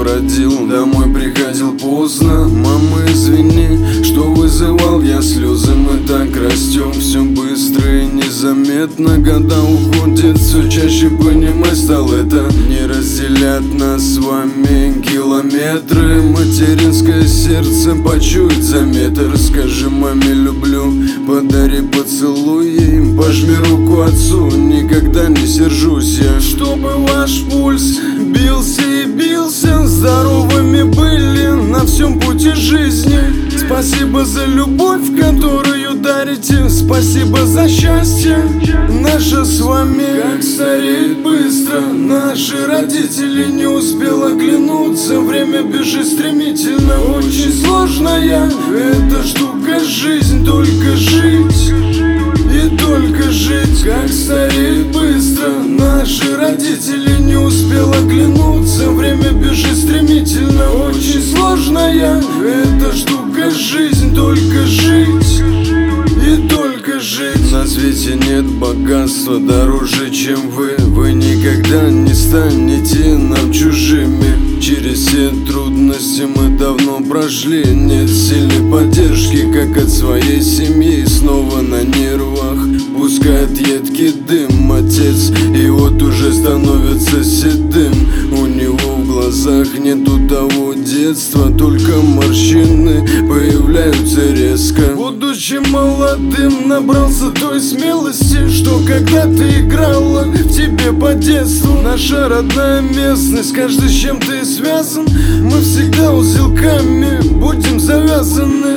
бродил, домой приходил поздно. Мама, извини, что вызывал я слезы. Мы так растем, все быстро и незаметно. Года уходят, все чаще понимать стал это. Не разделят нас с вами километры. Материнское сердце почует за метр. Скажи маме люблю, подари поцелуй ей, пожми руку отцу, никогда не сержусь я. Чтобы ваш пульс бился и бился, здоровыми были на всем пути жизни. Спасибо за любовь, которую дарите, спасибо за счастье наше с вами. Как стареет быстро, наши родители не успел оглянуться. Время бежит стремительно, очень сложная эта штука жизнь, только жить и только жить. Как стареет быстро, наши родители не успел оглянуться. Время бежит стремительно, очень сложная эта штука жизнь, только жить и только жить. На свете нет богатства дороже, чем вы. Вы никогда не станете нам чужими. Через все трудности мы давно прошли. Нет сильной поддержки, как от своей семьи. Снова на нервах пускает едкий дым отец, и вот уже становится седым. У него в глазах нету того детства, только морщины появляются резко. Будучи молодым, набрался той смелости, что когда-то играла в тебе по детству. Наша родная местность, каждый с чем-то связан. Мы всегда узелками будем завязаны.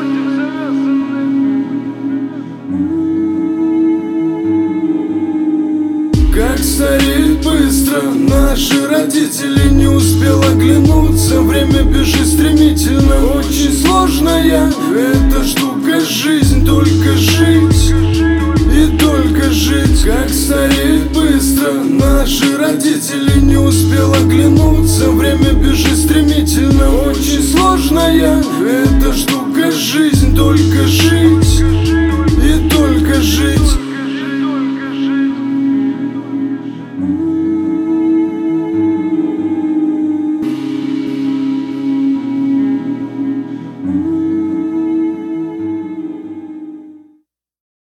Как стареет быстро, наши родители не успел оглянуться. Время бежит стремительно, очень сложная эта штука жизнь, только жить и только жить. Как стареет быстро, наши родители не успел оглянуться. Время бежит стремительно, очень сложная эта штука жизнь, только жить и только жить.